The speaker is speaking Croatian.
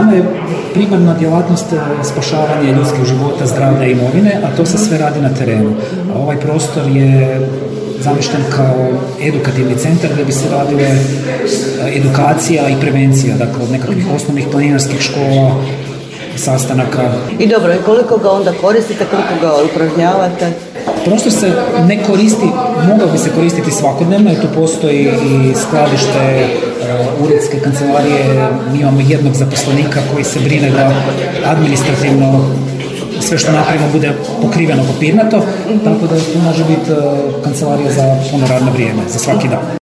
nama je primarna djelatnost spašavanje ljudskih života, zdravlja i imovine, a to se sve radi na terenu. A ovaj prostor je zamišljen kao edukativni centar gdje bi se radile edukacija i prevencija, dakle od nekakvih osnovnih planinarskih škola, sastanaka. I dobro, i koliko ga onda koristite, koliko ga upražnjavate? Prostor se ne koristi, mogao bi se koristiti svakodnevno, jer tu postoji i skladište, uredske kancelarije, mi imamo jednog zaposlenika koji se brine da administrativno sve što napravimo bude pokriveno papirnato, tako da tu može biti kancelarija za puno radno vrijeme, za svaki dan.